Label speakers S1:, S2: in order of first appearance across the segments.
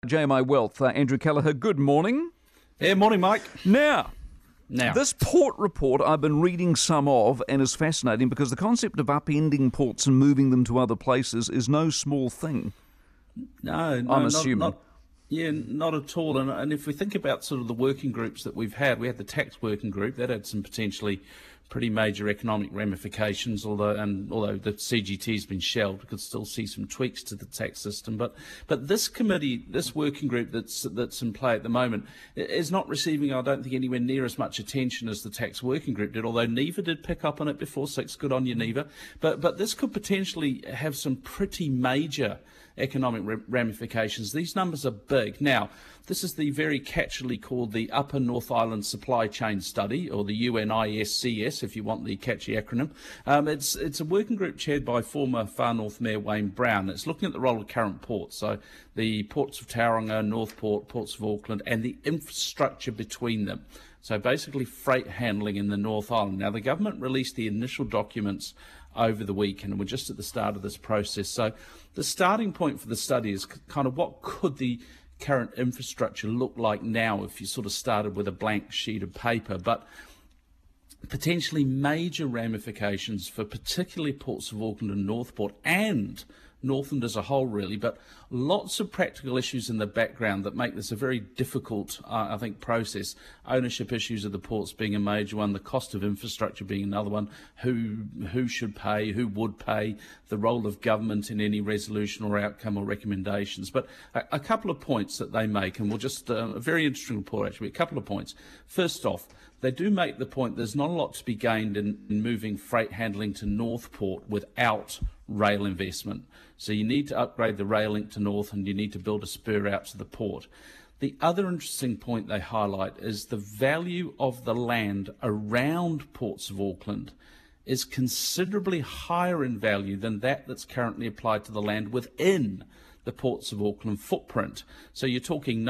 S1: JMI Wealth, Andrew Kelleher, good morning.
S2: Yeah, morning, Mike.
S1: Now, this port report I've been reading some of and is fascinating because the concept of upending ports and moving them to other places is no small thing.
S2: No,
S1: I'm assuming.
S2: Not at all. And if we think about sort of the working groups that we've had, we had the tax working group that had some potentially pretty major economic ramifications. Although the CGT has been shelved, we could still see some tweaks to the tax system. But this committee, this working group that's in play at the moment, is not receiving, I don't think, anywhere near as much attention as the tax working group did. Although NEVA did pick up on it before six. Good on you, NEVA. But this could potentially have some pretty major economic ramifications. These numbers are big. Now, this is the very catchily called the Upper North Island Supply Chain Study, or the UNISCS, if you want the catchy acronym. It's a working group chaired by former Far North Mayor Wayne Brown. It's looking at the role of current ports, so the ports of Tauranga, Northport, ports of Auckland, and the infrastructure between them. So basically freight handling in the North Island. Now, the government released the initial documents over the weekend, and we're just at the start of this process. So the starting point for the study is kind of what could the current infrastructure look like now if you sort of started with a blank sheet of paper, but potentially major ramifications for particularly ports of Auckland and Northport and Northland as a whole, really, but lots of practical issues in the background that make this a very difficult, I think, process. Ownership issues of the ports being a major one, the cost of infrastructure being another one, who should pay, who would pay, the role of government in any resolution or outcome or recommendations. But a couple of points that they make, and we'll just, a very interesting report actually, a couple of points. First off, they do make the point there's not a lot to be gained in moving freight handling to Northport without rail investment. So you need to upgrade the rail link to North, and you need to build a spur out to the port. The other interesting point they highlight is the value of the land around ports of Auckland is considerably higher in value than that's currently applied to the land within the ports of Auckland footprint. So you're talking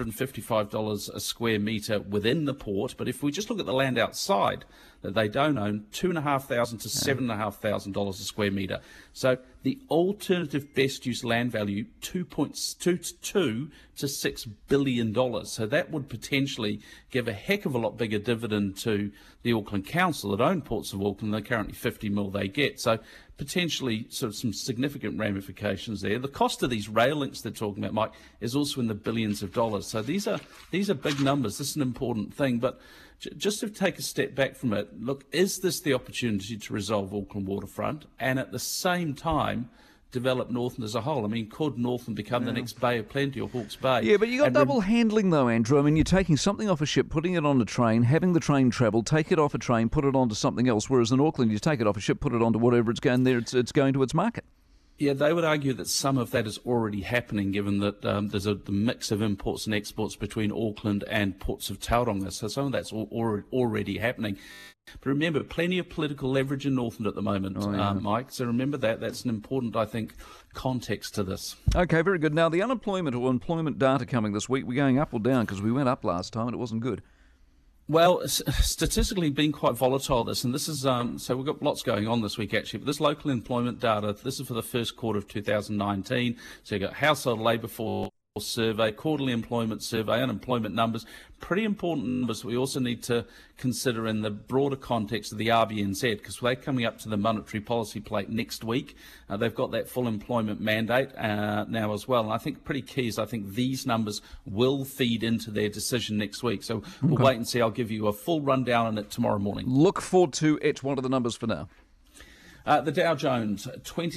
S2: $955 a square metre within the port, but if we just look at the land outside that they don't own, $2,500 to $7,500 a square metre. So the alternative best use land value, $2.2 to $6 billion. So that would potentially give a heck of a lot bigger dividend to the Auckland Council that own ports of Auckland than currently 50 mil they get. So potentially sort of some significant ramifications there. The cost of these rail links they're talking about, Mike, is also in the billions of dollars. So these are big numbers. This is an important thing. But just to take a step back from it, look, is this the opportunity to resolve Auckland waterfront and at the same time develop Northland as a whole? I mean, could Northland become the next Bay of Plenty or Hawke's Bay?
S1: Yeah, but you got double handling though, Andrew. I mean, you're taking something off a ship, putting it on a train, having the train travel, take it off a train, put it onto something else, whereas in Auckland you take it off a ship, put it onto whatever it's going there, it's going to its market.
S2: Yeah, they would argue that some of that is already happening, given that there's the mix of imports and exports between Auckland and ports of Tauranga. So some of that's already happening. But remember, plenty of political leverage in Northland at the moment, Mike. So remember that. That's an important, I think, context to this.
S1: Okay, very good. Now, the unemployment or employment data coming this week, we're going up or down? Because we went up last time and it wasn't good.
S2: Well, statistically been quite volatile, this, and this is, so we've got lots going on this week actually, but this local employment data, this is for the first quarter of 2019, so you've got household labour force survey, quarterly employment survey, unemployment numbers, pretty important numbers we also need to consider in the broader context of the RBNZ, because they're coming up to the monetary policy plate next week. They've got that full employment mandate now as well, and I think pretty key is I think these numbers will feed into their decision next week. So we'll wait and see. I'll give you a full rundown on it tomorrow morning.
S1: Look forward to it. What are the numbers for now?
S2: The Dow Jones,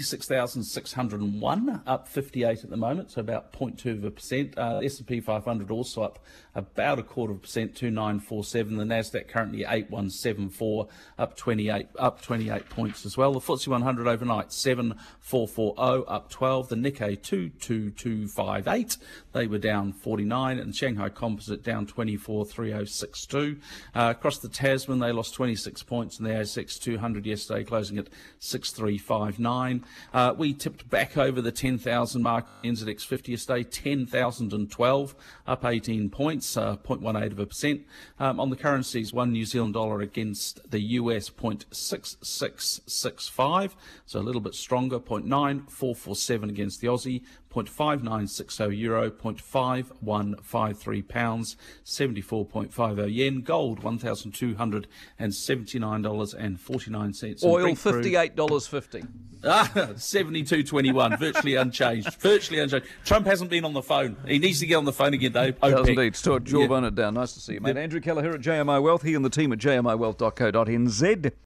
S2: 26,601, up 58 at the moment, so about 0.2%. The S&P 500 also up about 0.25%, 2947. The Nasdaq currently 8174, up 28 points as well. The FTSE 100 overnight 7440, up 12. The Nikkei 22258, they were down 49, and Shanghai Composite down 243062. Across the Tasman, they lost 26 points, and the ASX 200 yesterday closing at 6359. We tipped back over the 10,000 mark. NZX 50 yesterday, 10,012, up 18 points, 0.18%. On the currencies, one New Zealand dollar against the US, 0.6665, so a little bit stronger, 0.9447 against the Aussie, 0.5960 euro, 0.5153 pounds, 74.50 yen. Gold, $1,279.49.
S1: Oil, $58.50.
S2: 72.21, virtually unchanged. Virtually unchanged. Trump hasn't been on the phone. He needs to get on the phone again, Dave.
S1: Does
S2: OPEC.
S1: indeed. Stuart, jawbone it down. Nice to see you, mate. Andrew Kelleher at JMI Wealth. He and the team at jmiwealth.co.nz.